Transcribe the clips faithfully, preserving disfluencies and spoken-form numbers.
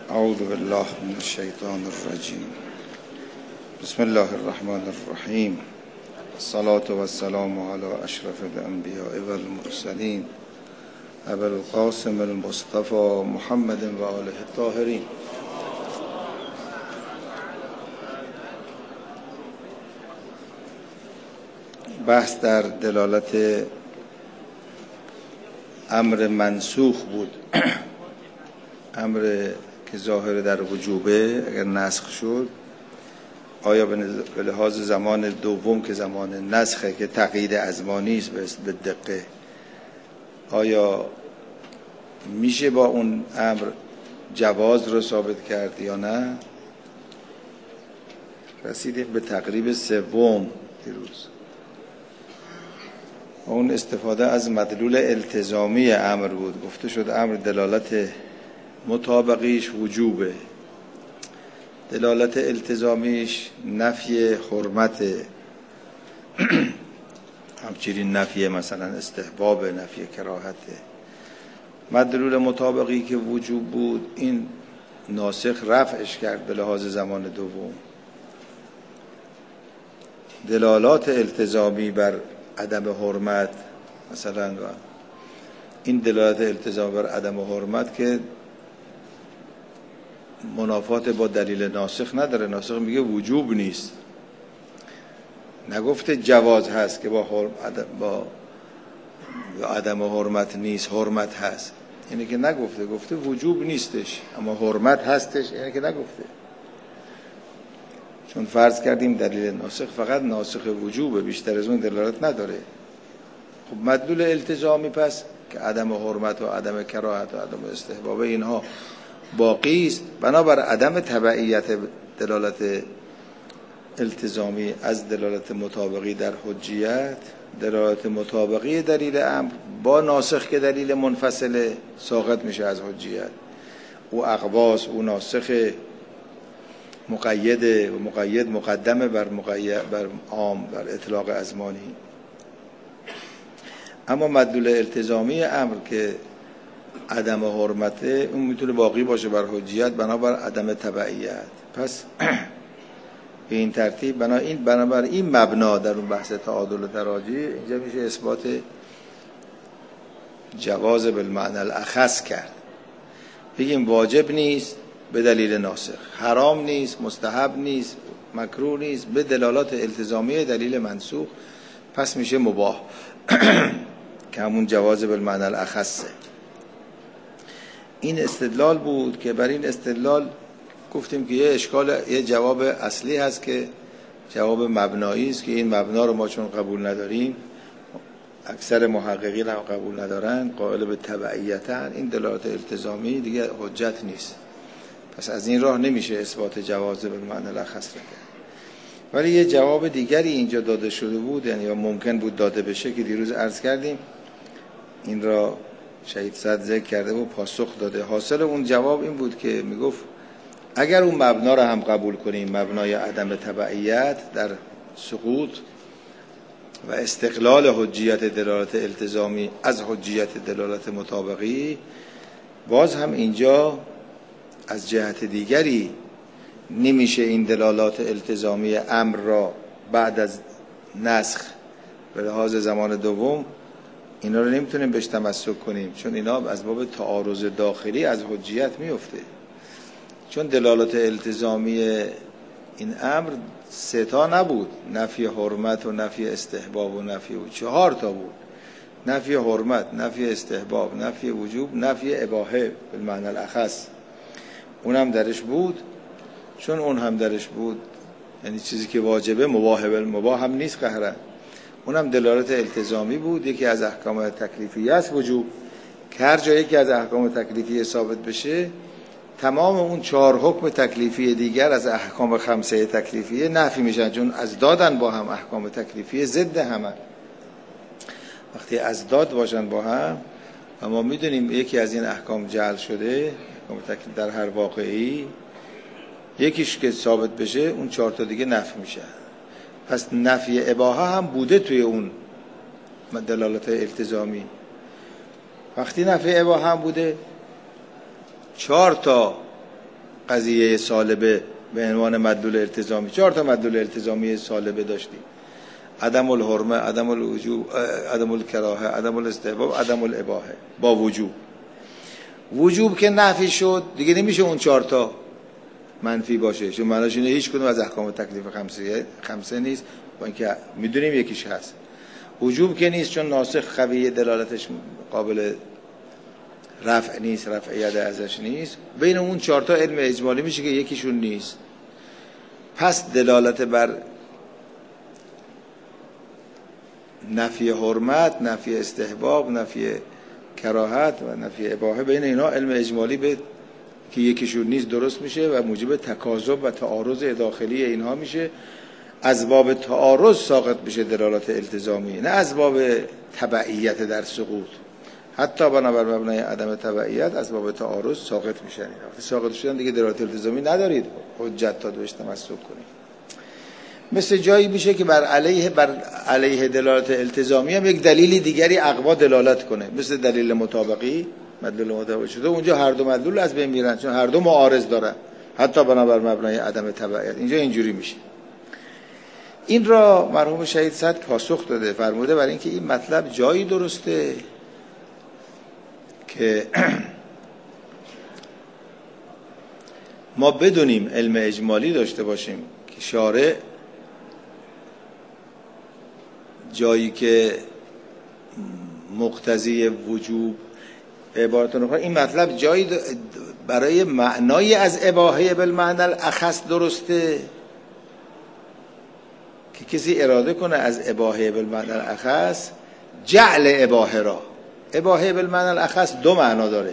اعوذ بالله من الشیطان الرجیم. بسم الله الرحمن الرحیم. الصلاة والسلام علی اشرف الانبیاء والمرسلین ابی القاسم المصطفى محمد و آله الطاهرین. بحث در دلالت امر منسوخ بود. امر که ظاهر در وجوبه اگر نسخ شد، آیا به لحاظ زمان دوم که زمان نسخه که تقیید ازمانی است به دقه، آیا میشه با اون امر جواز رو ثابت کرد یا نه؟ رسیدیم به تقریب سوم دیروز. اون استفاده از مدلول التزامی امر بود. گفته شد امر دلالت مطابقیش وجوبه، دلالت التزامیش نفی حرمت، همچنین نفی مثلا استحباب، نفی کراهته. مدلول مطابقی که وجوب بود، این ناسخ رفعش کرد به لحاظ زمان دوم. دلالات التزامی بر عدم حرمت مثلا، و این دلالت التزامی بر عدم حرمت که منافات با دلیل ناسخ نداره. ناسخ میگه وجوب نیست، نگفته جواز هست که با حرم با عدم حرمت نیست، حرمت هست. اینه که نگفته، گفته وجوب نیستش اما حرمت هستش. اینه که نگفته، چون فرض کردیم دلیل ناسخ فقط ناسخ وجوبه، بیشتر از اون دلالت نداره. خب مدلول التزامی پس که عدم حرمت و عدم کراهت و عدم استحباب اینها باقی است، بنابر عدم تبعیت دلالت التزامی از دلالت مطابقی در حجیت، دلالت مطابقی دلیل امر با ناسخ که دلیل منفصل ساقط میشه از حجیت. او اقواس، او ناسخ مقیده و مقید مقدمه بر مقید بر عام، بر اطلاق ازمانی. اما مدلول التزامی امر که عدم حرمته، اون میتونه باقی باشه بر حجیت بنابر عدم تبعیت. پس به این ترتیب بنا این بنابر این مبنا در اون بحث تعادل و تراجی اینجا میشه اثبات جواز بالمعنی الاخص کرد. بگیم واجب نیست به دلیل ناسخ، حرام نیست، مستحب نیست، مکروه نیست به دلالات التزامی دلیل منسوخ، پس میشه مباح که همون جواز بالمعنی الاخصه. این استدلال بود که بر این استدلال گفتیم که یه اشکال، یه جواب اصلی هست که جواب مبنایی است که این مبنا رو ما چون قبول نداریم، اکثر محققین هم قبول ندارن، قائل به تبعیتن، این دلالات التزامی دیگه حجت نیست. پس از این راه نمیشه اثبات جواز بالمعنی الاخص کرد. ولی یه جواب دیگری اینجا داده شده بود، یعنی یا ممکن بود داده بشه، که دیروز عرض کردیم این را شهید صد ذکر کرده و پاسخ داده. حاصل اون جواب این بود که میگفت اگر اون مبنا را هم قبول کنیم، مبنای عدم تبعیت در سقوط و استقلال حجیت دلالت التزامی از حجیت دلالت مطابقی، باز هم اینجا از جهت دیگری نمیشه این دلالات التزامی امر را بعد از نسخ به لحاظ زمان دوم اینا رو نمیتونیم بهش تمسک کنیم، چون اینا از باب تعارض داخلی از حجیت میفته. چون دلالات التزامی این امر سه تا نبود، نفی حرمت و نفی استحباب و نفی وجوب، چهار تا بود. نفی حرمت، نفی استحباب، نفی وجوب، نفی اباحه بالمعنی الاخص. اون هم درش بود. چون اون هم درش بود، یعنی چیزی که واجبه مباح بالمباح هم نیست قهرن، اونم دلالت التزامی بود. یکی از احکام تکلیفیه است وجوب، که هر جایی که از احکام تکلیفیه ثابت بشه، تمام اون چهار حکم تکلیفی دیگر از احکام خمسه تکلیفیه نفی میشن، چون از دادن با هم احکام تکلیفیه ضد همه. وقتی از داد باشن با هم، و ما میدونیم یکی از این احکام جعل شده، احکام تکلیف در هر واقعی یکیش که ثابت بشه، اون چهار تا دیگه نفی میشه. پس نفی اباحه هم بوده توی اون دلالت التزامی. وقتی نفی اباحه هم بوده، چهار تا قضیه سالبه به عنوان مدلول التزامی. چهار تا مدلول التزامی سالبه داشتیم: عدم الحرمه، عدم الوجوب، عدم الکراهه، عدم الاستحباب، عدم الاباحه با وجوب. وجوب که نفی شد دیگه نمیشه اون چهار تا منفی باشه، چون معناش اینه هیچ کدوم از احکام تکلیف خمسه خمسه نیست، با اینکه میدونیم یکیش هست. وجوب که نیست چون ناسخ قوی دلالتش قابل رفع نیست، رفع یده ازش نیست. بین اون چهار تا علم اجمالی میشه که یکیشون نیست. پس دلالت بر نفی حرمت، نفی استحباب، نفی کراهت و نفی اباحه، بین اینا علم اجمالی به که یکیشون نیست درست میشه و موجب تکاذب و تعارض داخلی اینها میشه. از باب تعارض ساقط میشه دلالت التزامی، نه از باب تبعیت در سقوط. حتی بنابر مبنای عدم تبعیت از باب تعارض ساقط میشن. وقتی ساقط شدن دیگه دلالت التزامی ندارید حجت تا دوش تمسک کنید. مثل جایی میشه که بر علیه بر علیه دلالت التزامی هم یک دلیلی دیگری اقوا دلالت کنه، مثل دلیل مطابقی، مدلول مطابقی شده. اونجا هر دو مدلول از بین میرن چون هر دو معارض دارن، حتی بنابر مبنای عدم تبعیت. اینجا اینجوری میشه. این را مرحوم شهید صدر پاسخ داده، فرموده برای اینکه این مطلب جایی درسته که ما بدونیم علم اجمالی داشته باشیم که شارع جایی که مقتضی وجوب، به عبارت اخرى این مطلب جایی برای معنای از اباحه بالمعنی الاخص درسته که کسی اراده کنه از اباحه بالمعنی الاخص جعل اباحه را. اباحه بالمعنی الاخص دو معنا داره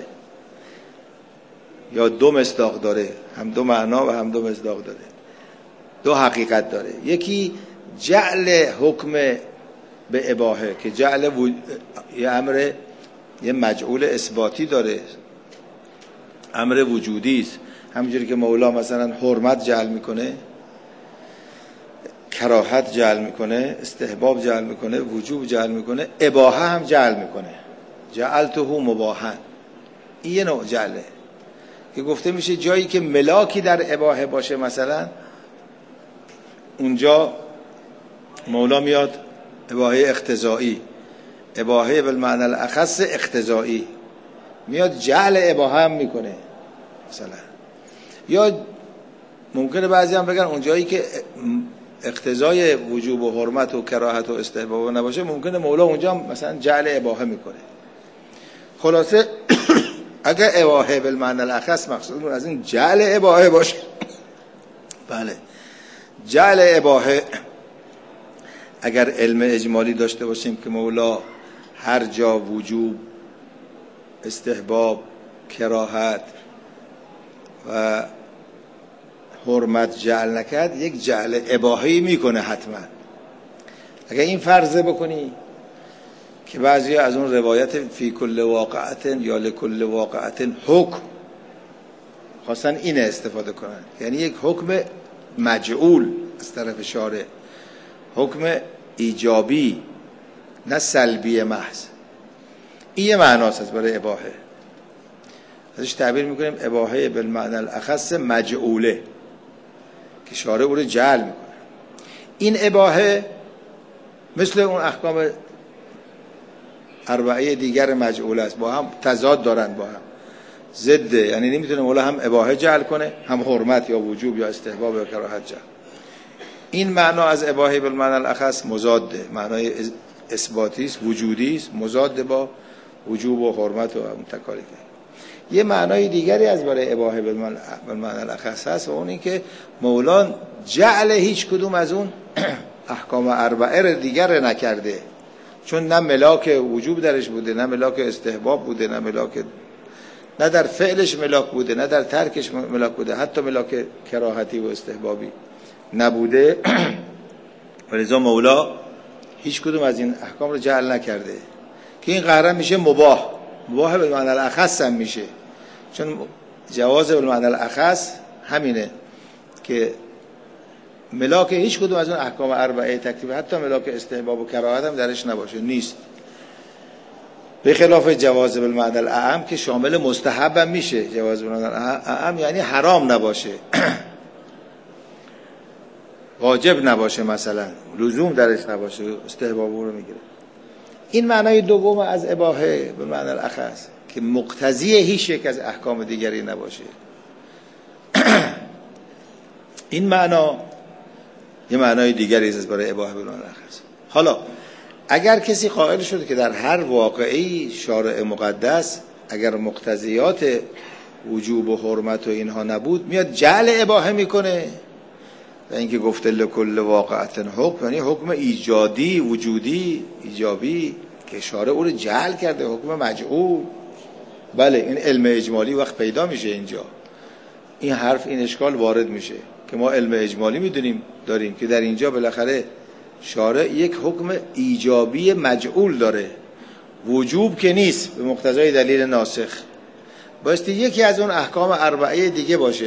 یا دو مصداق داره، هم دو معنا و هم دو مصداق داره، دو حقیقت داره. یکی جعل حکم به اباحه که جعل و... یه امر یه مجعول اثباتی داره، امر وجودی است. همونجوری که مولا مثلا حرمت جعل میکنه، کراهت جعل میکنه، استحباب جعل میکنه، وجوب جعل میکنه، اباحه هم جعل میکنه. جعلته مباحا، این یه نوع جعله که گفته میشه جایی که ملاکی در اباحه باشه، مثلا اونجا مولا میاد اباحه اقتضایی، اباحه بالمعنی الاخص اقتضایی، میاد جعل اباحه هم میکنه مثلا. یا ممکنه بعضی هم بگن اونجایی که اقتضای وجوب و حرمت و کراهت و استحباب نباشه، ممکنه مولا اونجا مثلا جعل اباحه میکنه. خلاصه اگر اباحه بالمعنی الاخص مقصود از این جعل اباحه باشه، بله جعل اباحه اگر علم اجمالی داشته باشیم که مولا هر جا وجوب، استحباب، کراهت و حرمت جعل نکرد، یک جعل اباحه‌ای میکنه حتما. اگر این فرضه بکنی که بعضی از اون روایت فی کل واقعت یا لکل واقعت حکم خواستن اینه استفاده کنن، یعنی یک حکم مجعول از طرف شارع، حکم ایجابی نه سلبی محض. این یه معناست از برای اباحه، ازش تعبیر میکنیم اباحه بالمعنی الاخص مجعوله که شارع او رو جعل میکنه. این اباحه مثل اون احکام اربعه دیگر مجعول است، با هم تضاد دارن، با هم ضده، یعنی نمیتونه مولا هم اباحه جعل کنه هم حرمت یا وجوب یا استحباب یا کراهت جعل. این معنا از اباحه بالمعنی الاخص مضاده، معنای اثباتی است، وجودی است، مضاد با وجوب و حرمت و اون تکالیف. یه معنای دیگری از برای اباحه بالمعنی الاخص هست و اون این که مولا جعل هیچ کدوم از اون احکام اربعه دیگر نکرده، چون نه ملاک وجوب درش بوده، نه ملاک استحباب بوده، نه ملاک نه در فعلش ملاک بوده، نه در ترکش ملاک بوده، حتی ملاک کراهتی و استحبابی نبوده. ولذا مولا هیچ کدوم از این احکام رو جعل نکرده که این قهرا میشه مباح. مباح به معنی الاخص هم میشه، چون جواز به معنی الاخص همینه که ملاک هیچ کدوم از اون احکام اربعه تکلیف، حتی ملاک استحباب و کراهت هم درش نباشه، نیست. به خلاف جواز بالمعنی الاعم که شامل مستحب هم میشه. جواز بالمعنی الاعم یعنی حرام نباشه، واجب نباشه، مثلا لزوم درش نباشه، استحباب رو میگیره. این معنای دوم از اباحه به معنی الاخص که مقتضی هیچ یک از احکام دیگری نباشه. این معنا یه معنای دیگری است برای اباحه به معنی الاخص. حالا اگر کسی قائل شد که در هر واقعی شارع مقدس اگر مقتضیات وجوب و حرمت و اینها نبود میاد جعل اباحه میکنه، و اینکه گفته لکل واقعت حکم یعنی حکم ایجادی وجودی ایجابی که شارع او رو جعل کرده، حکم مجعول. بله این علم اجمالی وقت پیدا میشه اینجا، این حرف این اشکال وارد میشه که ما علم اجمالی میدونیم داریم که در اینجا بالاخره شارع یک حکم ایجابی مجعول داره، وجوب که نیست به مقتضای دلیل ناسخ، بایستی یکی از اون احکام اربعه دیگه باشه،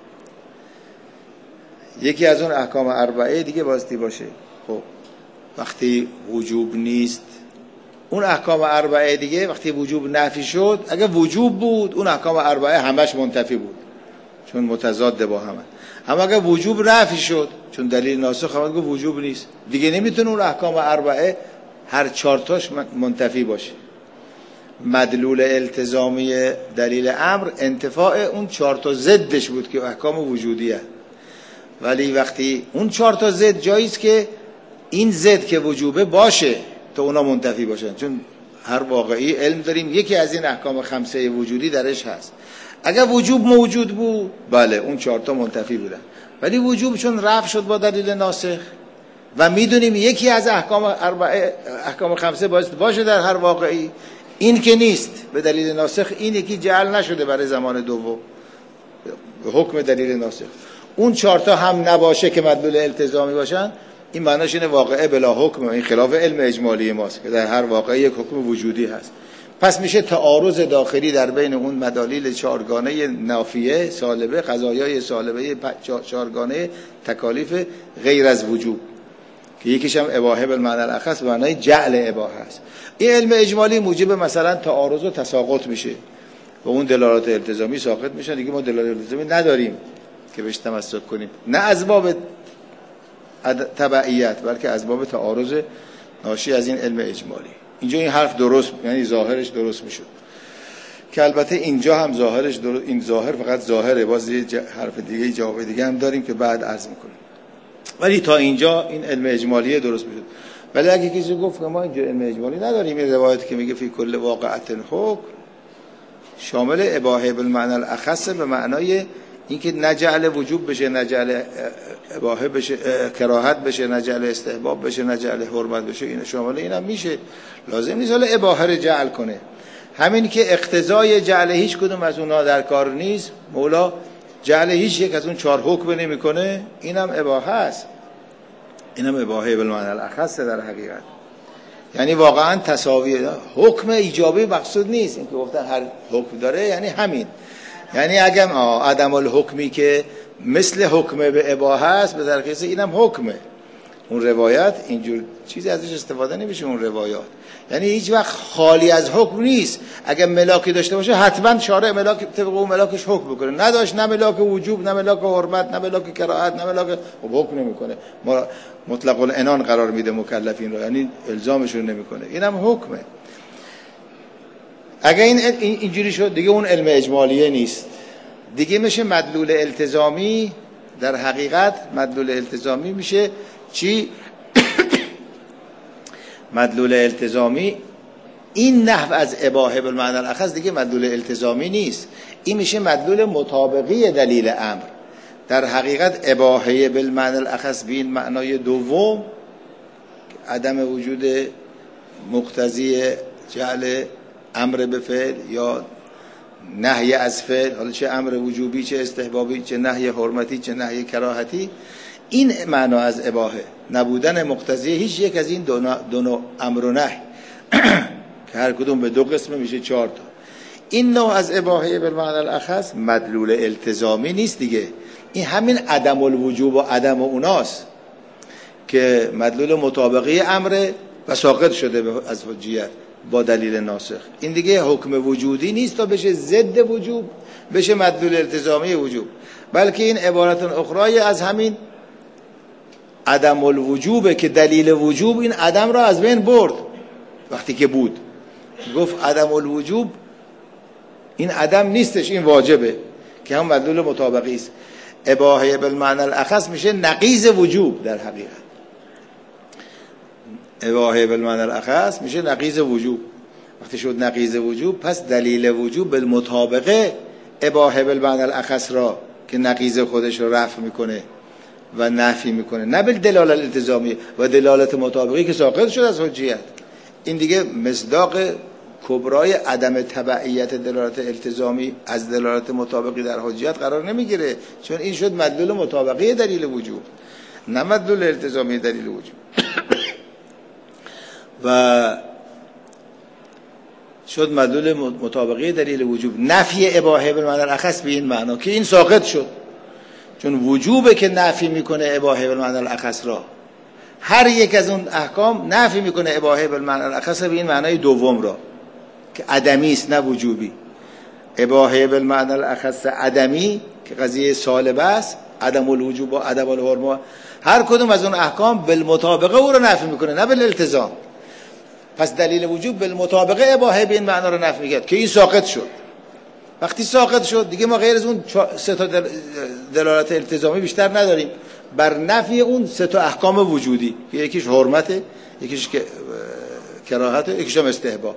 یکی از اون احکام اربعه دیگه بایستی باشه. خب وقتی وجوب نیست اون احکام اربعه دیگه، وقتی وجوب نفی شد، اگه وجوب بود اون احکام اربعه همش منتفی بود چون متضاد با همه، اما اگه وجوب نفی شد چون دلیل ناسخ هم گفت وجوب نیست دیگه، نمیتونه اون احکام اربعه هر چهار تاش منتفی باشه. مدلول التزامی دلیل امر انتفاع اون چهار تا ضدش بود که احکام وجودیه، ولی وقتی اون چهار تا ضد جاییست که این ضد که وجوبه باشه تا اونا منتفی باشن، چون هر واقعی علم داریم یکی از این احکام خمسه وجودی درش هست. اگر وجوب موجود بود بله اون چهار تا منتفی بودن، ولی وجوب چون رفع شد با دلیل ناسخ و میدونیم یکی از احکام اربعه احکام خمسه باشه در هر واقعی، این که نیست به دلیل ناسخ، این یکی جعل نشده برای زمان دوم به حکم دلیل ناسخ، اون چهار تا هم نباشه که مدلول التزامی باشن، این معناش اینه واقعه بلا حکم. این خلاف علم اجمالی ماست که در هر واقعه یک حکم وجودی هست. پس میشه تعارض داخلی در بین اون مدالیل چهارگانه نافیه سالبه، قضایای سالبه چهارگانه تکالیف غیر از وجوب که یکیش هم اباحه بالمعنی الاخص به معنای جعل اباحه است. این علم اجمالی موجب مثلا تعارض و تساقط میشه و اون دلالات التزامی ساقط میشن دیگه، ما دلالات التزامی نداریم که بهش تمسک کنیم، نه از باب تبعیت بلکه از باب تعارض ناشی از این علم اجمالی. اینجا این حرف درست یعنی ظاهرش درست میشد که البته اینجا هم ظاهرش درست، این ظاهر فقط ظاهره، باز یه حرف دیگه جواب دیگه هم داریم که بعد عرض میکنیم، ولی تا اینجا این علم اجمالی درست میشد. ولی اگه کسی گفت که ما اینجا علم اجمالی نداریم، این روایت که میگه فی کل واقعت حکم شامل اباحه بالمعنی الاخص به معنای اینکه نجعل وجوب بشه، نجعل اباحه بشه، کراهت بشه، نجعل استحباب بشه، نجعل حرمت بشه، این شامل اینم میشه. لازم نیست حالا اباحه رو جعل کنه، همین که اقتضای جعل هیچ کدوم از اونها در کار نیست، مولا جعل هیچ یک از اون چهار حکم نمیکنه، اینم اباحه است، اینم اباحه بالمعنی الاخص در حقیقت. یعنی واقعا تساوی حکم ایجابی مقصود نیست، اینکه گفتن هر حکم داره یعنی همین، یعنی اگه عدم الحکمی که مثل حکم به اباحه است به درخیص اینم حکمه. اون روایت اینجور چیزی ازش استفاده نمیشه، اون روایات یعنی هیچ وقت خالی از حکم نیست. اگه ملاکی داشته باشه حتما شارع ملاک طبق اون ملاکش حکم بکنه، نداشت نه ملاک وجوب نه ملاک حرمت نه ملاک کراهت نه ملاک حکم نمیکنه، مطلق العنان قرار میده مکلفین رو، یعنی الزامشون نمیکنه، اینم حکمه. اگه این اینجوری شد دیگه اون علم اجمالیه نیست، دیگه میشه مدلول التزامی. در حقیقت مدلول التزامی میشه چی؟ مدلول التزامی این نحو از اباحه بالمعنی الاخص دیگه مدلول التزامی نیست، این میشه مدلول مطابقی دلیل امر. در حقیقت اباحه بالمعنی الاخص به این معنای دوم عدم وجود مقتضی جعل امر به فعل یا نهی از فعل، حالا چه امر وجوبی چه استحبابی چه نهی حرمتی چه نهی کراهتی، این معنا از اباحه نبودن مقتضی هیچ یک از این دو نوع امر و نهی که هر کدوم به دو قسمه میشه چهار تا. این نوع از اباحه بالمعنی الاخص مدلول التزامی نیست دیگه، این همین عدم الوجوب و عدم اوناست که مدلول مطابقی امر و ساقط شده از حجیت، با دلیل ناسخ. این دیگه حکم وجودی نیست تا بشه ضد وجوب، بشه مدلول التزامی وجوب، بلکه این عبارت اخرای از همین عدم الوجوبه که دلیل وجوب این عدم را از بین برد. وقتی که بود گفت عدم الوجوب این عدم نیستش، این واجبه، که هم مدلول مطابقی است. اباحه بالمعنی الاخص میشه نقیض وجوب. در حقیقت اباحه بالمعنی الاخص میشه نقیض وجوب. وقتی شد نقیض وجوب پس دلیل وجوب بالمطابقه اباحه بالمعنی الاخص را که نقیض خودش رو رفع میکنه و نفی میکنه، نه به دلالت التزامی و دلالت مطابقی که ساقط شد از حجیت. این دیگه مصداق کبرای عدم تبعیت دلالت التزامی از دلالت مطابقی در حجیت قرار نمیگیره، چون این شد مدلول مطابقی دلیل وجوب، نه مدلول التزامی دلیل وجوب. و شد مدلول مطابقی دلیل وجوب. نفی اباحه بالمعنی الاخص به این معنا که این ساقط شد، چون وجوبه که نفی میکنه اباحه بالمعنی الاخص را. هر یک از اون احکام نفی میکنه اباحه بالمعنی الاخص به این معنای دوم را که عدمی است نه وجوبی. اباحه بالمعنی الاخص عدمی که قضیه سالبه است، عدم الوجوب و عدم الحرمه، هر کدوم از اون احکام بالمطابقه او رو نفی میکنه نه بالالتزام. پس دلیل وجوب بالمطابقه اباحه به این معنا رو نفی میکرد که این ساقط شد. وقتی ساقط شد دیگه ما غیر از اون سه تا دلالت التزامی بیشتر نداریم بر نفی اون سه تا احکام وجودی، یکیش حرمته، یکیش کراهته، یکیش هم استحباب.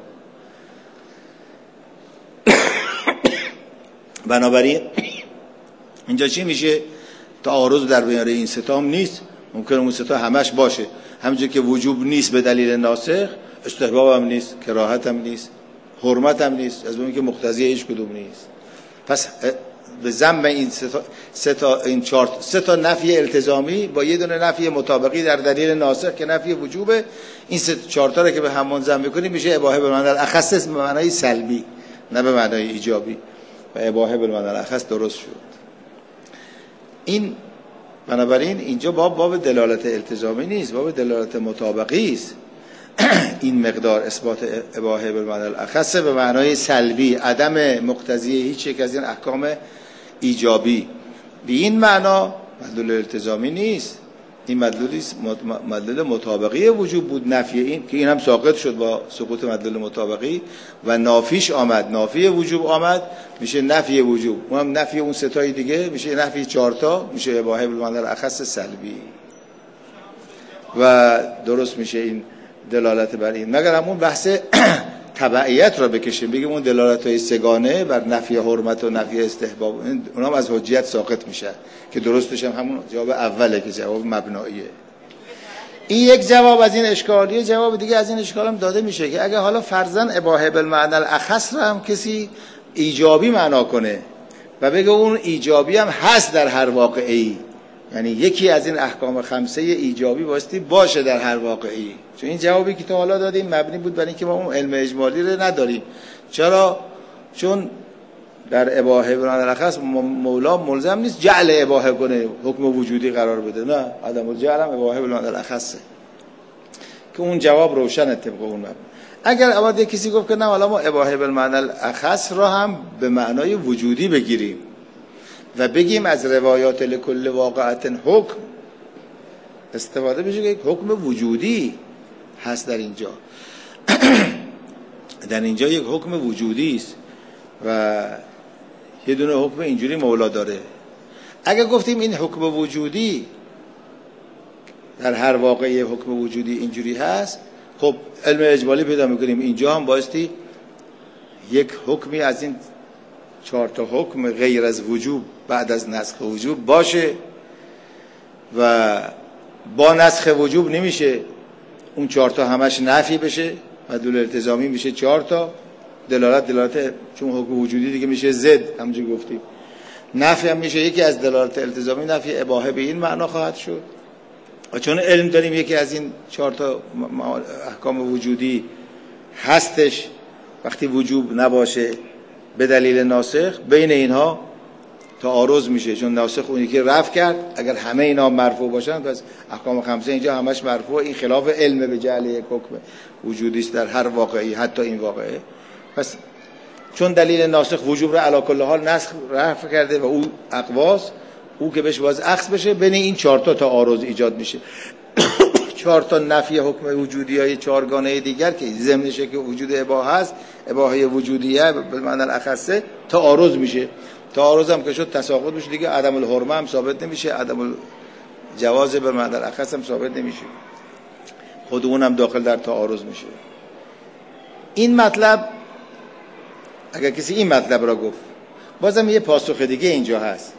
بنابراین اینجا چی میشه؟ تعارض در بین این سه تا هم نیست. ممکنه اون سه تا همش باشه، همونجوری که وجوب نیست به دلیل ناسخ، استحباب هم نیست، کراهت هم نیست، حرمت هم نیست، از اون که مقتضی هیچ کدوم نیست. پس به ضمن این سه تا سه تا این چهار سه تا نفی التزامی با یه دونه نفی مطابقی در دلیل ناسخ که نفی وجوبه، این سه چهار تا رو که به هم منضم می‌کنیم میشه اباحه بالمعنی الاخص به معنای سلبی نه به معنای ایجابی، و اباحه بالمعنی الاخص درست شد. این بنابراین اینجا باب باب دلالت التزامی نیست، باب دلالت مطابقی است. این مقدار اثبات اباحه بالمعنی الاخص به معنای سلبی، عدم مقتضی هیچ یک از این احکام ایجابی. به این معنا مدلول التزامی نیست، این مدلولی مدلول مطابقی وجوب بود. نفی این که این هم ساقط شد با سقوط مدلول مطابقی و نافیش آمد، نافی وجوب آمد، میشه نفی وجوب. اونم نفی اون سه تای دیگه میشه نفی چهار تا، میشه اباحه بالمعنی الاخص سلبی و درست میشه این دلالت بر این. مگر همون بحث تبعیت را بکشیم بگیم اون دلالت های سگانه بر نفی حرمت و نفی استحباب اونام از حجیت ساقط میشه، که درستش هم همون جواب اوله که جواب مبناییه. این یک جواب از این اشکالیه. جواب دیگه از این اشکال هم داده میشه که اگه حالا فرضاً اباحه بالمعنی الاخص را هم کسی ایجابی معنا کنه و بگه اون ایجابی هم هست در هر واقعی، یعنی یکی از این احکام خمسه ایجابی باستی باشه در هر واقعی. چون این جوابی که تا حالا دادیم مبنی بود بر اینکه ما اون علم اجمالی رو نداریم. چرا؟ چون در اباحه بالمعنی الاخص مولا ملزم نیست جعل اباحه کنه، حکم وجودی قرار بده، نه، عدم الجعل هم اباحه بالمعنی الاخصه، که اون جواب روشن طبق اون مبنی. اگر اول کسی گفت که نه حالا ما اباحه بالمعنی الاخص را هم به معنای وجودی بگیریم و بگیم از روایات لکل واقعت حکم استفاده بشه که یک حکم وجودی هست در اینجا در اینجا یک حکم وجودی است و یه دونه حکم اینجوری مولا داره. اگه گفتیم این حکم وجودی در هر واقعی حکم وجودی اینجوری هست، خب علم اجمالی پیدا میکنیم اینجا هم بایستی یک حکمی از این چهار تا حکم غیر از وجوب بعد از نسخ وجوب باشه و با نسخ وجوب نمیشه اون چهار تا همش نفی بشه، مدلول التزامی میشه چهار تا، دلالت دلالت چون حکم وجودی دیگه میشه زد، همونجوری گفتیم. نفی هم میشه یکی از دلالت التزامی، نفی اباحه به این معنا خواهد شد. و چون علم داریم یکی از این چهار تا احکام وجودی هستش وقتی وجوب نباشه به دلیل ناسخ، بین اینها تعارض میشه، چون ناسخ اونی که رفع کرد. اگر همه اینا مرفوع باشن پس احکام خمسه اینجا همش مرفوع. این خلاف علم به جعل یک حکم وجودی است در هر واقعی، حتی این واقعه. پس چون دلیل ناسخ وجوب را علی کل حال نسخ رفع کرده و او اقواس، او که بهش باز اخذ بشه، بین این چهار تا تعارض ایجاد میشه. چهار تا نفی حکم وجودی های چهارگانه دیگر که ضمنشه که وجود اباحه است، اباحه وجودیه به معنی الاخصه، تعارض میشه. تعارض هم که شد تساقط میشه دیگه، عدم الحرمه هم ثابت نمیشه، عدم الجواز به معنی الاخص هم ثابت نمیشه، خود اون هم داخل در تعارض میشه. این مطلب اگر کسی این مطلب را گفت، بازم یه پاسخ دیگه اینجا هست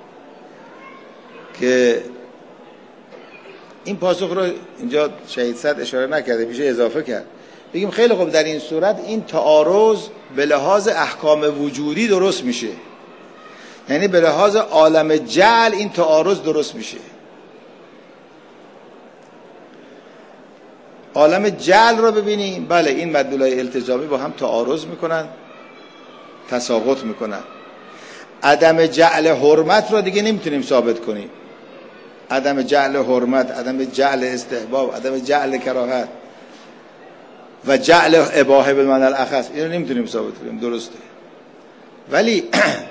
که این پاسخ رو اینجا شهید صد اشاره نکرده، میشه اضافه کرد. بگیم خیلی خوب، در این صورت این تعارض به لحاظ احکام وجودی درست میشه، یعنی به لحاظ عالم جعل این تعارض درست میشه. عالم جعل رو ببینیم، بله این مدلولای التزامی با هم تعارض میکنن، تساقط میکنن. عدم جعل حرمت رو دیگه نمیتونیم ثابت کنیم. عدم جعل حرمت، عدم جعل استحباب، عدم جعل کراهت و جعل اباحه بالمعنی الاخص، اینو نمیتونیم ثابت کنیم، درسته. ولی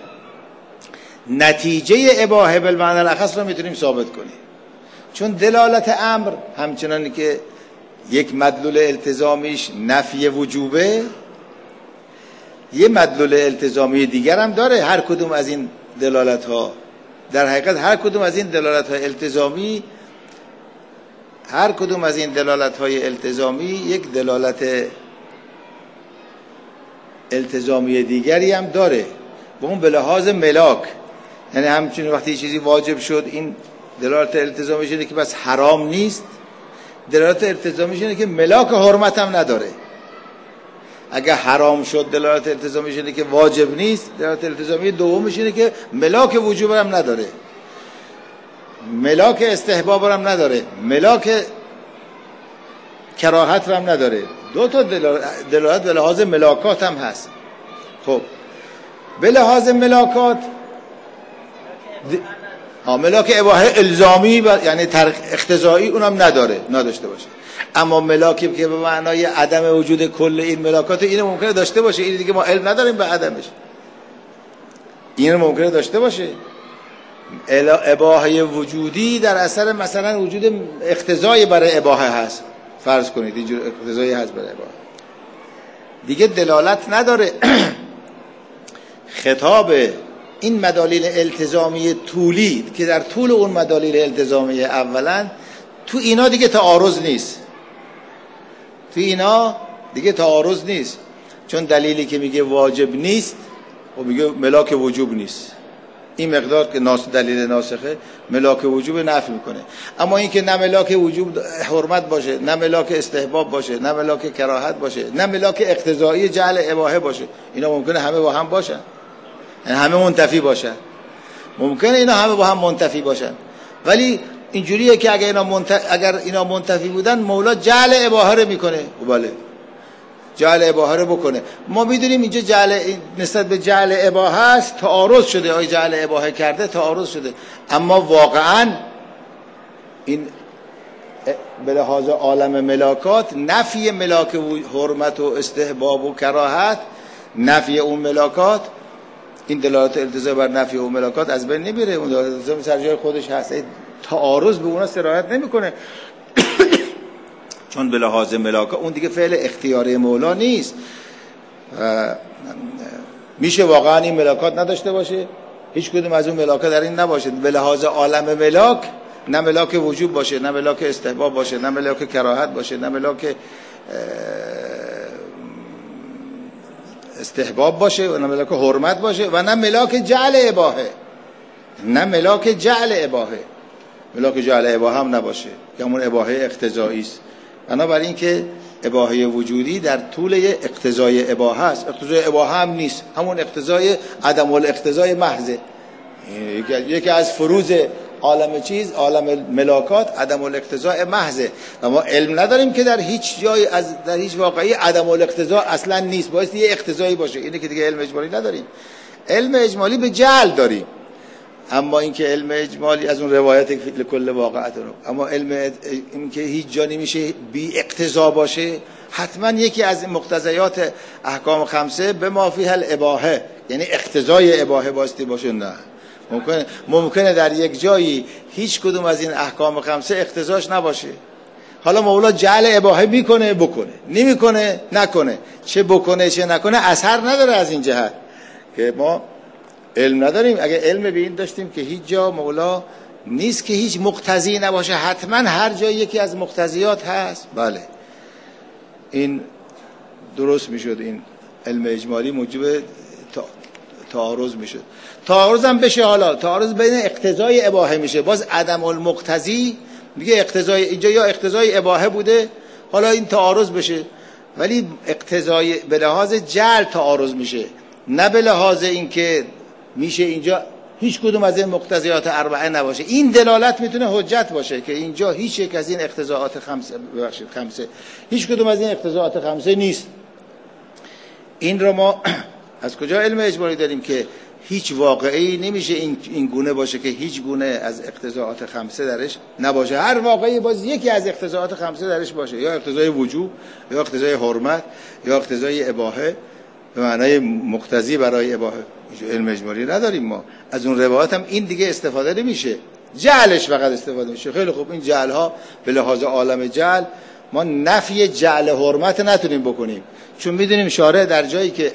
نتیجه اباحه بالمعنی الاخص رو میتونیم ثابت کنیم، چون دلالت امر همچنان که یک مدلول التزامیش نفی وجوبه، یه مدلول التزامی دیگر هم داره. هر کدوم از این دلالت ها در حقیقت هر کدوم از این دلالت های التزامی هر کدوم از این دلالت های التزامی یک دلالت التزامی دیگری هم داره، و اون به لحاظ ملاک. یعنی همچنین وقتی چیزی واجب شد، این دلالت التزامیش اینه که بس حرام نیست، دلالت التزامیش اینه که ملاک حرمت هم نداره. اگه حرام شد دلالت التزامیش اینه که واجب نیست، دلالت التزامی دومش اینه که ملاک وجوب هم نداره، ملاک استحباب هم نداره، ملاک کراهت هم نداره. دو تا دلالت به لحاظ ملاکات هم هست. خب به لحاظ ملاکات ها ملاک اباحه الزامی و یعنی اقتضایی اونم نداره، نداشته باشه. اما ملاکی که به معنای عدم وجود کل این ملاکات، اینو ممکنه داشته باشه، این دیگه ما علم نداریم به عدمش، اینو ممکنه داشته باشه. اباحه وجودی در اثر مثلا وجود اقتضایی برای اباحه هست، فرض کنید اینجور اقتضایی هست برای اباحه، دیگه دلالت نداره. خطاب این مدالیل التزامی طولی که در طول اون مدالیل التزامی اولا، تو اینا دیگه تعارض نیست، تو اینا دیگه تعارض نیست، چون دلیلی که میگه واجب نیست و میگه ملاک وجوب نیست، این مقدار که ناس دلیل ناسخه ملاک وجوب نفی میکنه. اما این که نه ملاک وجوب حرمت باشه، نه ملاک استحباب باشه، نه ملاک کراهت باشه، نه ملاک اقتضایی جعل اباحه باشه، اینا ممکنه همه با هم باشن، یعنی همه منتفی باشن، ممکنه اینا همه با هم منتفی باشن. ولی اینجوریه که اگر اینا منتفی اگر اینا منتفی بودن، مولا جعل اباحه رو میکنه. بله جعل اباحه رو بکنه. ما میدونیم اینجا جعل نسبت به جعل اباحه است، تعارض شده، آی جعل اباحه کرده تعارض شده. اما واقعا این به لحاظ عالم ملاکات، نفی ملاک حرمت و استحباب و کراهت، نفی اون ملاکات، این دلالت التزام بر نفی اون ملاکات از بین نمیره، اون دلالت التزام سر جای خودش هست، تعارض به اونها سرایت نمیکنه. چون به لحاظ ملاکات اون دیگه فعل اختیاری مولا نیست. میشه واقعا این ملاکات نداشته باشه، هیچ کدوم از اون ملاکات در این نباشه. به لحاظ عالم ملاک، نه ملاک وجوب باشه، نه ملاک استحباب باشه، نه ملاک کراهت باشه، نه ملاک استحباب باشه، و نه ملاک حرمت باشه، و نه ملاک جعل اباحه، نه ملاک جعل اباحه، ملاک جعل اباحه هم نباشه که همون اباحه اقتضایی است. بنابراین که اباحه وجودی در طول اقتضای اباحه است، اقتضای اباحه هم نیست، همون اقتضای عدم الاقتضای محضه. یکی از فروض عالم چیز، عالم ملاکات، عدم الاقتضای محضه. و ما علم نداریم که در هیچ جای از در هیچ واقعی عدم الاقتضا اصلا نیست، باید یه اقتضایی باشه. اینه که دیگه علم اجمالی نداریم. علم اجمالی به جعل داریم. اما اینکه علم اجمالی از اون روایت کل واقعت رو، اما علم اینکه هیچ جا نمیشه بی اقتضا باشه، حتما یکی از مقتضیات احکام خمسه به ما فیه الاباحه، یعنی اقتضای اباحه باستی باشه. نه ممکنه ممکنه در یک جایی هیچ کدوم از این احکام خمسه اقتضاش نباشه. حالا مولا جعل اباحه میکنه بکنه، نمیکنه نکنه، چه بکنه چه نکنه اثر نداره از این جهت که ما علم نداریم. اگه علم به این داشتیم که هیچ جا مولا نیست که هیچ مقتضی نباشه، حتما هر جایی یکی از مقتضیات هست، بله این درست میشد. این علم اجمالی موجب تعارض میشد. تعارض هم بشه، حالا تعارض بین اقتضای اباحه میشه، باز عدم المقتضی میگه اقتضای اینجا یا اقتضای اباحه بوده، حالا این تعارض بشه، ولی اقتضای به لحاظ جعل تعارض میشه، نه به لحاظ اینکه میشه اینجا هیچ کدوم از این مقتضیات اربعه نباشه. این دلالت میتونه حجت باشه که اینجا هیچ یک از این اقتضاءات خمسه ببخشید خمسه هیچ کدوم از این اقتضاءات خمسه نیست. این رو ما از کجا علم اجمالی داریم که هیچ واقعی نمیشه این این گونه باشه که هیچ گونه از اقتضاءات خمسه درش نباشه. هر واقعی باز یکی از اقتضاءات خمسه درش باشه، یا اقتضای وجوب، یا اقتضای حرمت، یا اقتضای اباحه به معنای مقتضی برای اباحه. علم اجمالی نداریم ما. از اون روایات هم این دیگه استفاده نمیشه، جعلش فقط استفاده میشه. خیلی خوب، این جعل ها به لحاظ عالم جعل ما نفی جعل حرمت نتونیم بکنیم، چون میدونیم شارع در جایی که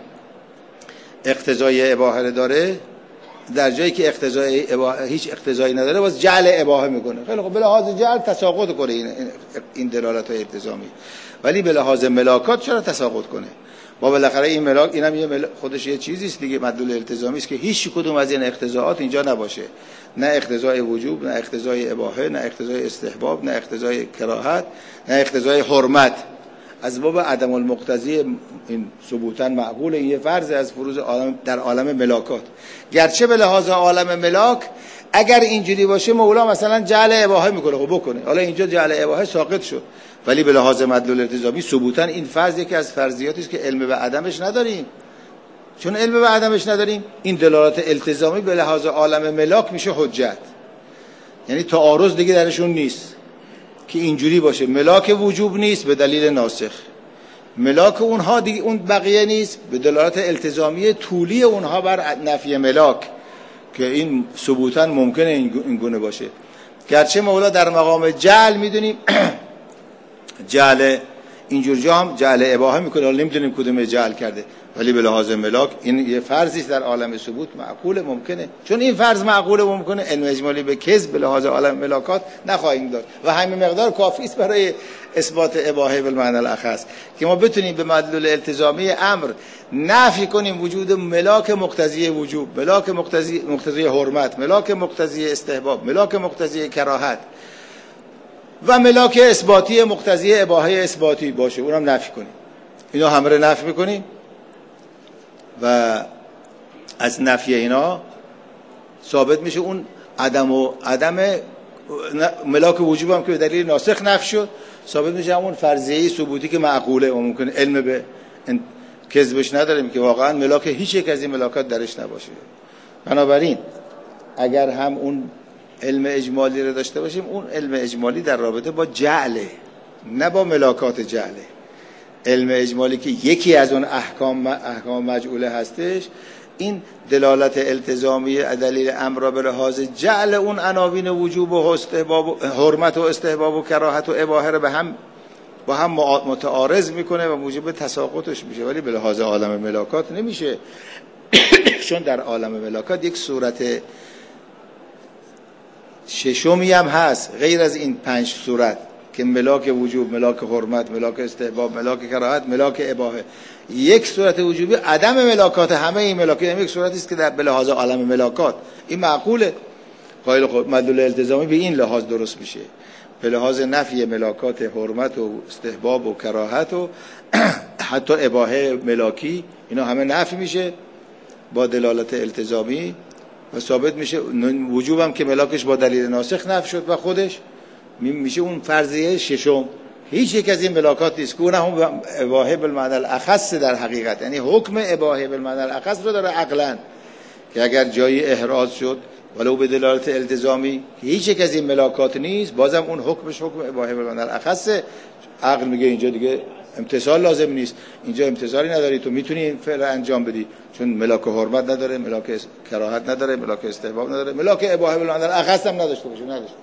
اقتضای اباحه داره، در جایی که اقتضای اباحه هیچ اقتضایی نداره باز جعل اباحه میکنه. خیلی خوب، به لحاظ جعل تساقط کنه این این دلالت های التزامی، ولی به لحاظ ملاکات چرا تساقط کنه؟ ما بالاخره این ملاک اینم یه ملاک خودش یه چیزی است دیگه، مدلول التزامی است که هیچ کدوم از این اقتضاءات اینجا نباشه، نه اقتضای وجوب، نه اقتضای اباحه، نه اقتضای استحباب، نه اقتضای کراهت، نه اقتضای حرمت. از باب عدم المقتضی این ثبوتا معقول، این یه فرض از فروض عالم در عالم ملاکات. گرچه به لحاظ عالم ملاک اگر اینجوری باشه مولا مثلا جعل اباحه میکنه، خب بکنه، حالا اینجا جعل اباحه ساقط شد، ولی به لحاظ مدلول التزامی ثبوتا این فرض یکی از فرضیاتی است که علم به عدمش نداریم. چون علم به عدمش نداریم، این دلالات التزامی به لحاظ عالم ملاک میشه حجت، یعنی تعارض دیگه درشون نیست که اینجوری باشه. ملاک وجوب نیست به دلیل ناسخ، ملاک اونها دیگه اون بقیه نیست به دلالات التزامی طولی اونها بر نفی ملاک، که این ثبوتا ممکنه این گونه باشه. گرچه مولا در مقام جعل میدونیم جعل اینجور جا هم جعل اباحه میکنه، حالا نمیدونیم کدوم جعل کرده، ولی به لحاظ ملاک این یه فرضی در عالم ثبوت معقول ممکنه. چون این فرض معقول ممکنه، علم اجمالی به کذب به لحاظ عالم ملاکات نخواهیم داشت و همین مقدار کافی است برای اثبات اباحه بالمعنی الاخص که ما بتونیم به مدلول التزامی امر نفی کنیم وجود ملاک مقتضی وجوب، ملاک مقتضی مقتضی حرمت، ملاک مقتضی استحباب، ملاک مقتضی کراهت و ملاک اثباتی مقتضی اباحه اثباتی باشه، اونم نفی کنیم. اینا همه رو نفی میکنیم و از نفی اینا ثابت میشه اون عدم و عدم ملاک وجوب هم که به دلیل ناسخ نفی شد، ثابت میشه همون فرضیه ثبوتی که معقوله و ممکنه علم به کذبش نداریم که واقعا ملاک هیچ یک از این ملاکات درش نباشه. بنابراین اگر هم اون علم اجمالی رو داشته باشیم، اون علم اجمالی در رابطه با جعله، نه با ملاکات جعله. علم اجمالی که یکی از اون احکام احکام مجعوله هستش، این دلالت التزامی دلیل امر را به لحاظ جعل اون عناوین وجوب و استحباب و حرمت و استحباب و کراهت و اباحه رو به هم با هم متعارض میکنه و موجب تساقطش میشه، ولی به لحاظ عالم ملاکات نمیشه. چون در عالم ملاکات یک صورت ششمی هم هست غیر از این پنج صورت که ملاک وجوب، ملاک حرمت، ملاک استحباب، ملاک کراهت، ملاک اباحه. یک صورت وجوبی عدم ملاکات همه این ملاکات، یک صورتی است که در به لحاظ عالم ملاکات این معقوله. قائل خود مدلول التزامی به این لحاظ درست میشه، به لحاظ نفی ملاکات حرمت و استحباب و کراهت و حتی اباحه ملاکی، اینا همه نفی میشه با دلالت التزامی و ثابت میشه. وجوب هم که ملاکش با دلیل ناسخ نفی شد و خودش میشه اون فرضیه ششم. هیچ یک از این ملاکات نیست که اونم اباحه بالمعنی الاخص در حقیقت، یعنی حکم اباحه بالمعنی الاخص رو داره عقلا، که اگر جایی احراز شد ولو به دلالت التزامی که هیچ یک از این ملاکات نیست، بازم اون حکمش حکم اباحه بالمعنی الاخص. عقل میگه اینجا دیگه امتثال لازم نیست، اینجا امتثالی نداری، تو میتونی این فعل انجام بدی، چون ملاک حرمت نداره، ملاک کراهت نداره، ملاک استحباب نداره، ملاک اباحه بالمعنی الاخص هم نداشته باشه نداشته.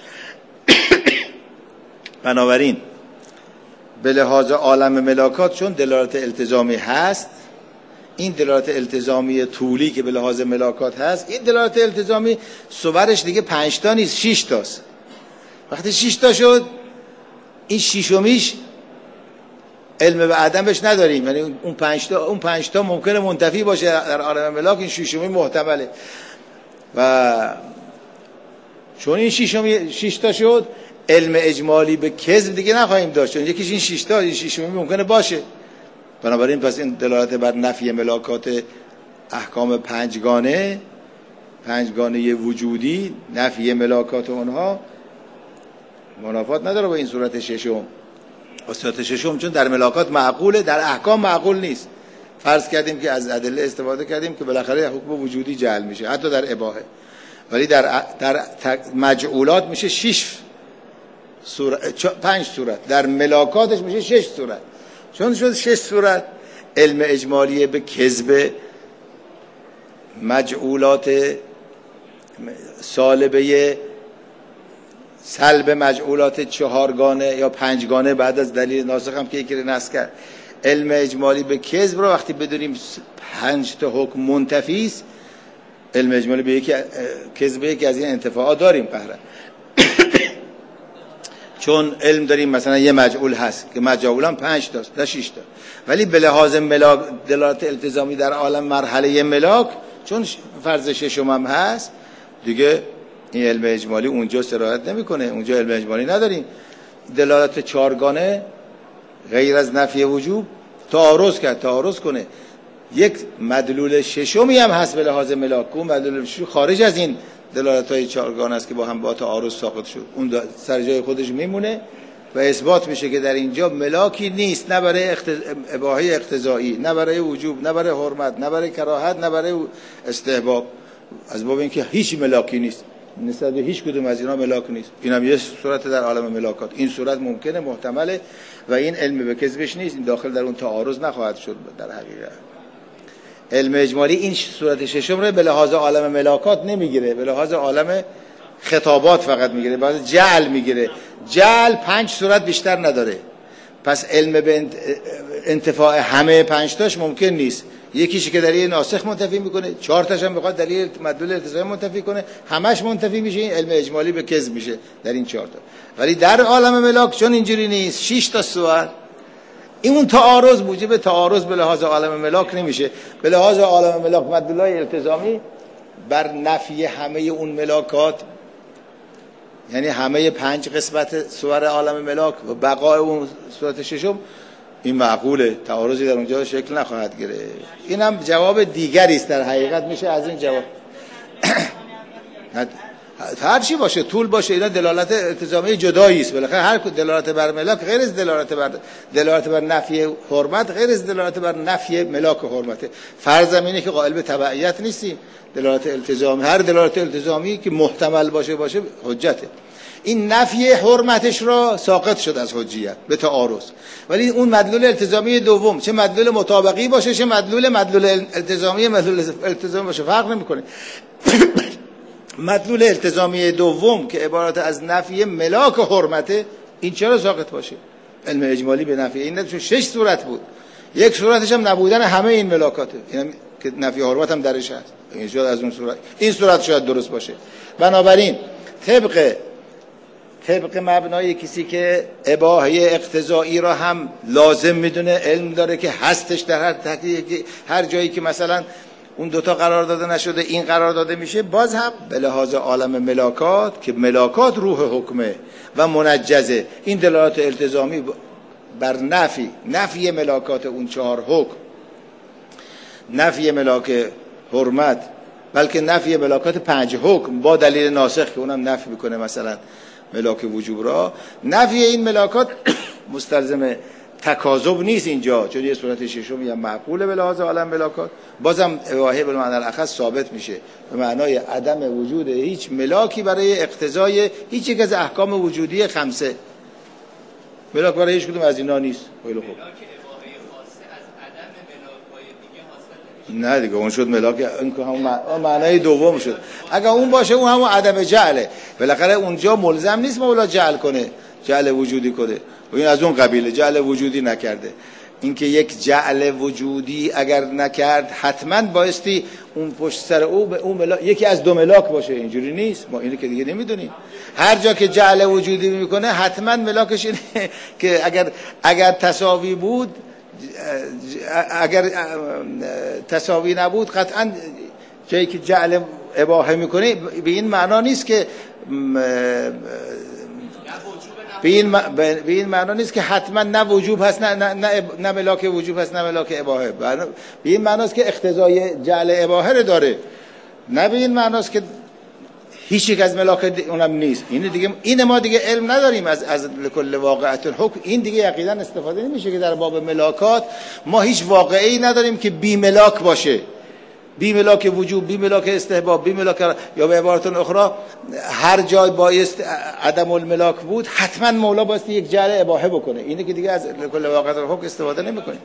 بنابراین به لحاظ عالم ملاکات چون دلالت التزامی هست، این دلالت التزامی طولی که به لحاظ ملاکات هست، این دلالت التزامی صورش دیگه پنج تا نیست، شش تاست. وقتی شش تا شد، این ششمیش علم به عدم بهش نداریم، یعنی اون پنج تا اون پنج تا ممکنه منتفی باشه در عالم ملاک، این ششمی محتمله. و چون این ششمی شش تا شد، علم اجمالی به کذب دیگه نخواهیم داشت، چون یکیش این شش تا، این ششمی ممکنه باشه. بنابراین پس این دلالت بر نفی ملاکات احکام پنجگانه پنجگانه وجودی، نفی ملاکات اونها منافات نداره با این صورت ششم. با صورت ششم چون در ملاکات معقوله، در احکام معقول نیست. فرض کردیم که از ادله استفاده کردیم که بالاخره حکم وجودی جعل میشه حتی در اباحه، ولی در در مجعولات میشه شش صورت، پنج صورت، در ملاکاتش میشه شش صورت. چون شد شش صورت، علم اجمالی به کذب مجعولات سالبه سلب مجعولات چهارگانه یا پنجگانه بعد از دلیل ناسخ هم که یکی رو نسخ کرد، علم اجمالی به کذب رو وقتی بدونیم پنج تا حکم منتفی است، علم اجمالی به یکی کذب یکی از این انتفاعات داریم قهرن. چون علم داریم مثلا یه مجعول هست که مجعول هم پنج تاست نه شش تا، ولی به لحاظ ملاک دلالت التزامی در عالم مرحله ملاک چون فرض ششم هم هست دیگه، این علم اجمالی اونجا سرایت نمیکنه، اونجا علم اجمالی نداریم. دلالت چهارگانه غیر از نفی وجوب تعارض کرد، تعارض کنه یک مدلول ششمی هم هست به لحاظ ملاک، اون مدلول ششم خارج از این دلالت های چهارگانه است که با هم با تعارض ساقط شد، اون سر جای خودش میمونه و اثبات میشه که در اینجا ملاکی نیست، نه برای اختز... اباحه اقتضایی، نه برای وجوب، نه برای حرمت، نه برای کراهت، نه برای استحباب، از باب اینکه هیچ ملاکی نیست، نسبت به هیچ کدوم از اینا ملاک نیست. اینم یه صورت در عالم ملاکات، این صورت ممکنه محتمله و این علم به کذبش نیست، این داخل در اون تعارض نخواهد شد. در حقیقت علم اجمالی این صورت ششم رو به لحاظ عالم ملاکات نمیگیره، به لحاظ عالم خطابات فقط میگیره، به لحاظ جعل میگیره. جعل پنج صورت بیشتر نداره، پس علم به انتفاع همه پنج تاش ممکن نیست. یکیشی که دلیل ناسخ منتفی میکنه، چهار تاش هم بخواد دلیل مدلول التزامی منتفی کنه، همش منتفی میشه، این علم اجمالی به کذب میشه در این چهار تا. ولی در عالم ملاک چون اینجوری نیست، شش تا صورت، این اون تعارض موجب تعارض به لحاظ عالم ملاک نمیشه. به لحاظ عالم ملاک مدلولای التزامی بر نفی همه اون ملاکات، یعنی همه پنج قسمت صور عالم ملاک و بقای اون صورت ششم، این معقوله، تعارضی در اونجا شکل نخواهد گرفت. اینم جواب دیگری است در حقیقت، میشه از این جواب هر چی باشه، طول باشه، اینا دلالت التزامی جدایی است. بالاخره هر دلالت بر ملاک غیر از دلالت بر دلالت بر نفی حرمت غیر از دلالت بر نفی ملاک حرمت. فرض اینه که قائل به تبعیت نیستیم، دلالت التزامی، هر دلالت التزامی که محتمل باشه باشه حجته. این نفی حرمتش را ساقط شد از حجیت به تعارض، ولی اون مدلول التزامی دوم چه مدلول مطابقی باشه چه مدلول مدلول التزامی مدلول التزامی باشه فرق نمیکنه. مدلول التزامی دوم که عبارت از نفی ملاک حرمته، این چرا ساقط باشه؟ علم اجمالی به نفی این نداشت. شش صورت بود، یک صورتش هم نبودن همه این ملاکاته، این که نفی حرمت هم درش هست. این شاید از اون صورت، این صورت شاید درست باشه. بنابراین طبق طبق مبنای کسی که اباحه اقتضایی را هم لازم میدونه، علم داره که هستش در هر تحقیق، هر جایی که مثلا اون دوتا قرار داده نشده این قرار داده میشه، باز هم به لحاظ عالم ملاکات که ملاکات روح حکمه و منجزه، این دلالات التزامی بر نفی نفی ملاکات اون چهار حکم، نفی ملاک حرمت، بلکه نفی ملاکات پنج حکم با دلیل ناسخ که اونم نفی میکنه مثلا ملاک وجوب را، نفی این ملاکات مستلزم تکاذب نیست اینجا، چون یه صورت ششم یا معقوله به لحاظ عالم ملاکات، بازم اباحه به معنی الاخص ثابت میشه به معنای عدم وجود هیچ ملاکی برای اقتضای هیچ یک از احکام وجودی خمسه. ملاک برای هیچ کدوم از اینا نیست. خیلی خوب. نه دیگه اون شد ملاک، این که همون معنای دوم شد. اگر اون باشه اون همون عدم جعله. بالاخره اونجا ملزم نیست مولا جعل کنه، جعل وجودی کنه. و این از اون قبیله جعل وجودی نکرده. اینکه یک جعل وجودی اگر نکرد حتما بایستی اون پشت سر او به اون ملاک یکی از دو ملاک باشه. اینجوری نیست، ما اینو که دیگه نمیدونیم. هر جا که جعل وجودی میکنه حتما ملاکش اینه که اگر اگر تساوی بود، اگر تساوی نبود قطعا جایی که جعل اباحه میکنه به این معنا نیست که به این به این معنا نیست که حتما نه وجوب هست نه نه نه, نه ملاک وجوب هست نه ملاک اباحه. به این معناست که اقتضای جعل اباحه رو داره، نه به این معناست که هیچ یک از ملاک اونم نیست. این دیگه این ما دیگه علم نداریم از از کل واقعات الحکم. این دیگه یقینا استفاده نمیشه که در باب ملاکات ما هیچ واقعی نداریم که بی ملاک باشه، بی ملاک وجوب، بی ملاک استحباب، بی ملاک، یا به عبارت اخرى هر جای بایست عدم الملاک بود حتما مولا بایست یک جعل اباحه بکنه. اینه که دیگه از کل واقعات الحکم استفاده نمیکنیم.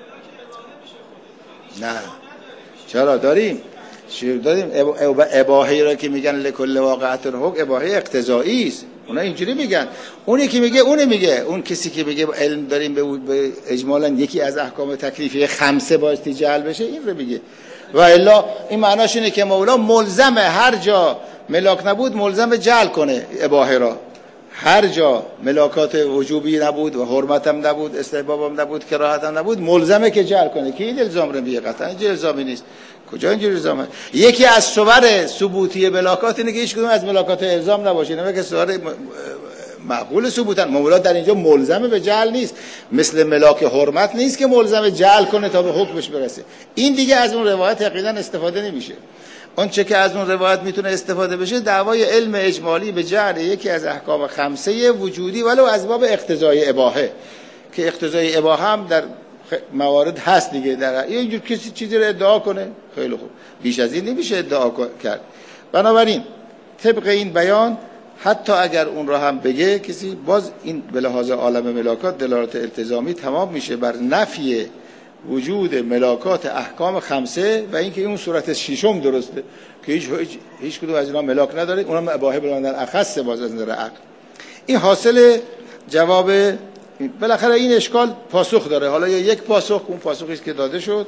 نه چرا داریم؟ شیر داریم. اباحه را که میگن لکل واقعات الحکم اباحه اقتضایی است، اونا اینجوری میگن. اونی که میگه اون میگه اون کسی که میگه علم داریم به اجمالا یکی از احکام تکلیفی خمسه بایستی جعل بشه، این رو میگه. و الا این معناش اینه که مولا ملزمه هر جا ملاک نبود ملزم جعل کنه اباحه را. هر جا ملاکات وجوبی نبود و حرمتم نبود، استحبابم نبود، کراهتم نبود، ملزمه که جعل کنه. که این الزام رو میگه، قطعا اینجا الزامی نیست. کجا اینجوری الزامه؟ یکی از صور ثبوتی ملاکات اینه که هیچ کدوم از ملاکات الزام نباشه، نه که صور معقول ثبوتن. مولا در اینجا ملزمه به جعل نیست، مثل ملاک حرمت نیست که ملزم جعل کنه تا به حکمش برسه. این دیگه از اون روایت یقینا استفاده نمیشه. اون چه که از اون روایت میتونه استفاده بشه دعوای علم اجمالی به جعل یکی از احکام خمسه وجودی ولو از باب اقتضای اباحه، که اقتضای اباحه هم در موارد هست دیگه. در اینجور کسی چیزی رو ادعا کنه خیلی خوب، بیش از این نمیشه ادعا کرد. بنابراین طبق این بیان حتی اگر اون را هم بگه کسی، باز این به لحاظ عالم ملاکات دلالت التزامی تمام میشه بر نفی وجود ملاکات احکام خمسه و اینکه اون صورت ششم درسته که هیچ هیچ, هیچ کدوم از اینا ملاک نداره، اونم اباحه بلندن اخص باز از نظر عقل. این حاصل جواب. بالاخره این اشکال پاسخ داره. حالا یا یک پاسخ، اون پاسخی است که داده شد،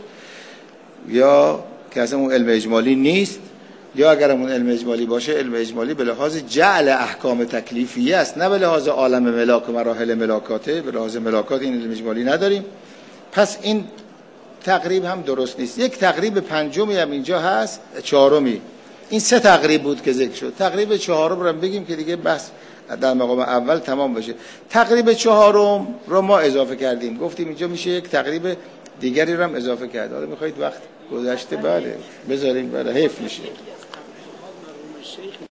یا که اصلا اون علم اجمالی نیست، یا اگر اون علم اجمالی باشه علم اجمالی به لحاظ جعل احکام تکلیفیه است، نه به لحاظ عالم ملاک و مراحل ملاکاته. به لحاظ ملاکات این علم اجمالی نداریم. پس این تقریب هم درست نیست. یک تقریب پنجمی هم اینجا هست، چهارمی. این سه تقریب بود که ذکر شد. تقریب چهارم رو بگیم که دیگه بس در مقام اول تمام بشه. تقریب چهارم رو ما اضافه کردیم، گفتیم اینجا میشه یک تقریب دیگری رو هم اضافه کرد. حالا میخواید وقت گذشته بله بذاریم، بله حیف میشه.